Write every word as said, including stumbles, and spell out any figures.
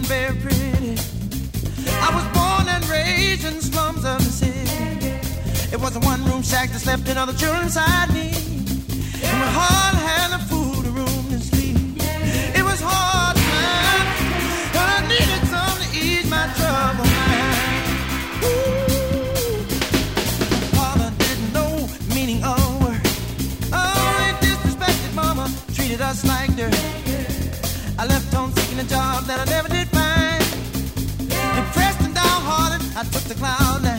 very pretty. I was born and raised in the slums of the city. It was a one-room shack that slept in other children inside me. And my heart had the food, a room to sleep. It was hard times, but I needed something to ease my trouble mind. Ooh. Father didn't know meaning of work. Oh, he disrespected mama, treated us like dirt. I left home seeking a job that I never did find. Depressed and downhearted, I took the cloud down.